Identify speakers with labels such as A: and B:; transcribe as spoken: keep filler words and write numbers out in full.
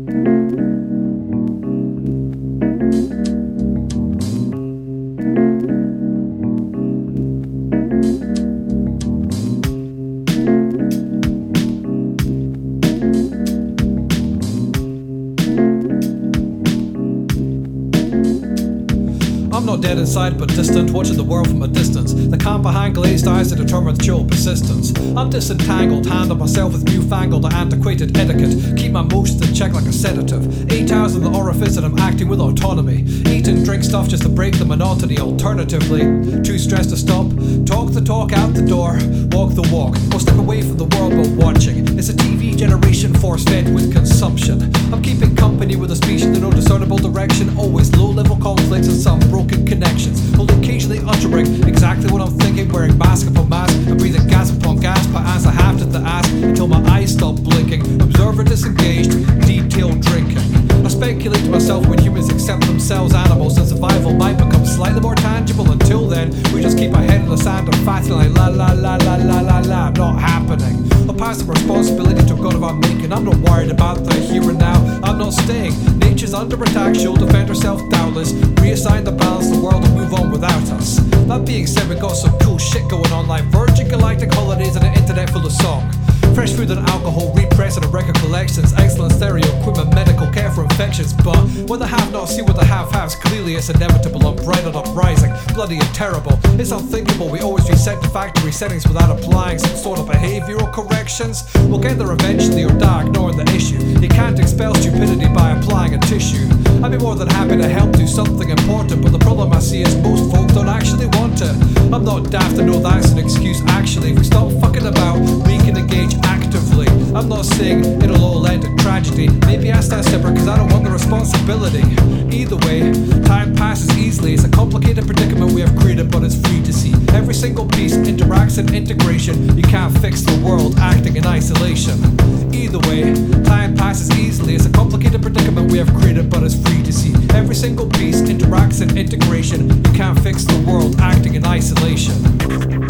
A: I'm not dead inside but distant, watching the world from a distance. The calm behind glazed eyes that determine the chill persistence. I'm disentangled, handle myself with newfangled or antiquated etiquette. Keep my motions in check like a sedative. Eight hours in the orifice and I'm acting with autonomy. Eat and drink stuff just to break the monotony. Alternatively, too stressed to stop. Talk the talk out the door, walk the walk, or step away from the world while watching. It's a T V generation force-fed with consumption. I'm keeping company with a species with no discernible direction. Always low-level conflicts and some broken connections. While occasionally uttering exactly what I'm thinking, wearing mask upon mask and breathing gas upon gas. But as I have to the ask until my eyes stop blinking. Observer disengaged, detailed drinking. I speculate to myself when humans accept themselves animals, and survival might become slightly more tangible. Until then, we just keep our head in the sand and fighting like la la la la la la la. Not happening. I'll pass the responsibility to a God of our making. I'm not worried about the here and now. I'm not staying. Nature's under attack. She'll defend herself doubtless. Reassign the balance, the world will move on without us. That being said, we got some cool shit going on, like Virgin Galactic holidays and an internet full of song. Fresh food and alcohol, repress and record collections, excellent stereo equipment, medical care for infections. But when the have-not see what the have-haves, clearly it's inevitable. I'm bright and uprising, bloody and terrible. It's unthinkable, we always reset to factory settings without applying some sort of behavioral corrections. We'll get there eventually or die ignoring the issue. You can't expel stupidity by applying a tissue. I'd be more than happy to help do something important, but the problem I see is most folk don't actually want it. I'm not daft to know that's an excuse actually. If we stop fucking about, we can engage actively. I'm not saying it'll all end in tragedy. Maybe I stand separate cause I don't want the responsibility. Either way, time passes easily. It's a complicated predicament we have created, but it's free to see. Every single piece interacts in integration. You can't fix the world acting in isolation. Either way, time passes easily. It's a complicated predicament we have created, but it's free to see. Every single piece interacts in integration. You can't fix the world acting in isolation.